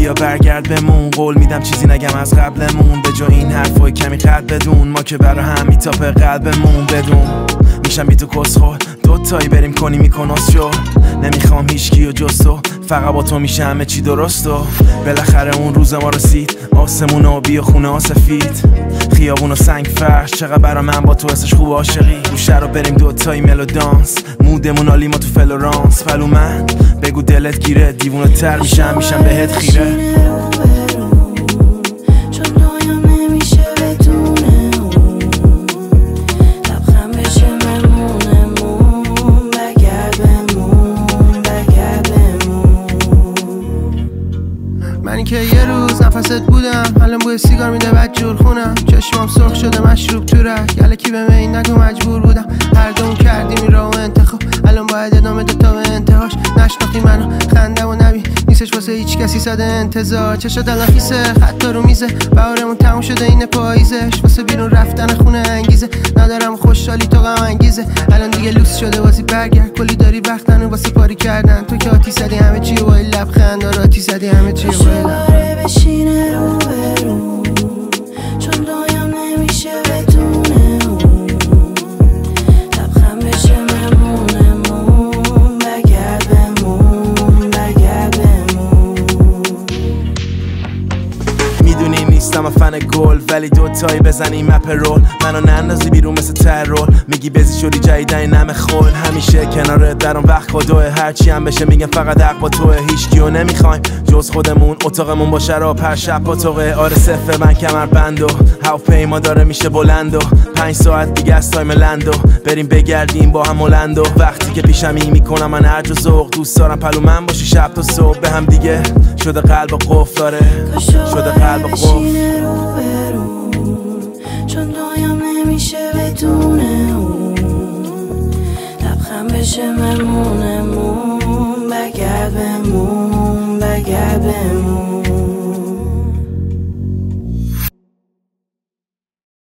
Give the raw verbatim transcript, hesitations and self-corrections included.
بیا برگرد بمون، قول میدم چیزی نگم از قبلمون، به جا این حرفای کمی قد بدون، ما که برا هم میتاپه قلبمون بدون. میشم بی تو کس خور دوتایی بریم کنی میکناس شو، نمیخوام هیچکی و جز تو، فقط با تو میشه همه چی درست و بالاخره اون روز ما رسید. آسمون آبی و خونه ها سفید، خیابون و سنگ فرش، چقدر برا من با تو حسش خوب عاشقی. روشه رو بریم دوتایی ملو دانس، مودمون عالی ما تو فلورانس. پلو من بگو دلت گیره، دیوونه تر میشم میشم بهت خیره. منی که یه روز نفست بودم، الان بوی سیگار میده بد جور خونم، چشمام سرخ شده مشروب تو رگ، یلکی به من نگو مجبور بودم، هر دوم کردیم این راهو انتخاب، الان باید ادامه داد تا به انتهاش. نشناختی منو خنده و نبی نیستش واسه هیچ کسی صد انتظار، چشات الان خیسه خطا رو میزه، بهارمون تموم شده این پاییزش، واسه بیرون رفتن خونه انگیزه، ندارم خوشحالی تو غم انگیزه، الان دیگه لوس شده بازی برگرد، کلی داری وقتن و واسه پاری کردن، تو که آتی زدی همه چی با این لبخند، آره آتی زدی همه چی با این دوباره بشینه رو برو، چون دایم نمیشه بدونه اون، لبخند بشه ممونمون، بگرد بمون بگرد بمون. میدونی نیستم فن گل، ولی دوتایی بزنیم اپ رول، منو نندازی بیرون مثل ترول، میگی بزی شدی جایدن نم خول، همیشه کنارت در اون وقت خدوه، هرچی هم بشه میگم فقط حق با توه، هیچکیو نمیخوایم جز خودمون، اتاقمون با شراب هر شب پاتوقه، آره صفر من کمر بندو، هواپیما داره میشه بلندو، پنج ساعت دیگه از تایم لندو، بریم بگردیم با هم هلندو، وقتی که پیشمی میکنم من هرج و ذوق، دوست دارم پلو من باشی شب تا صبح، به هم دیگه شده قلب و قفل داره، شده قلب و قفل، چون دایم نمیشه بدونه اون، لبخند بشه ممونمون، بگرد بمون بگرد بمون.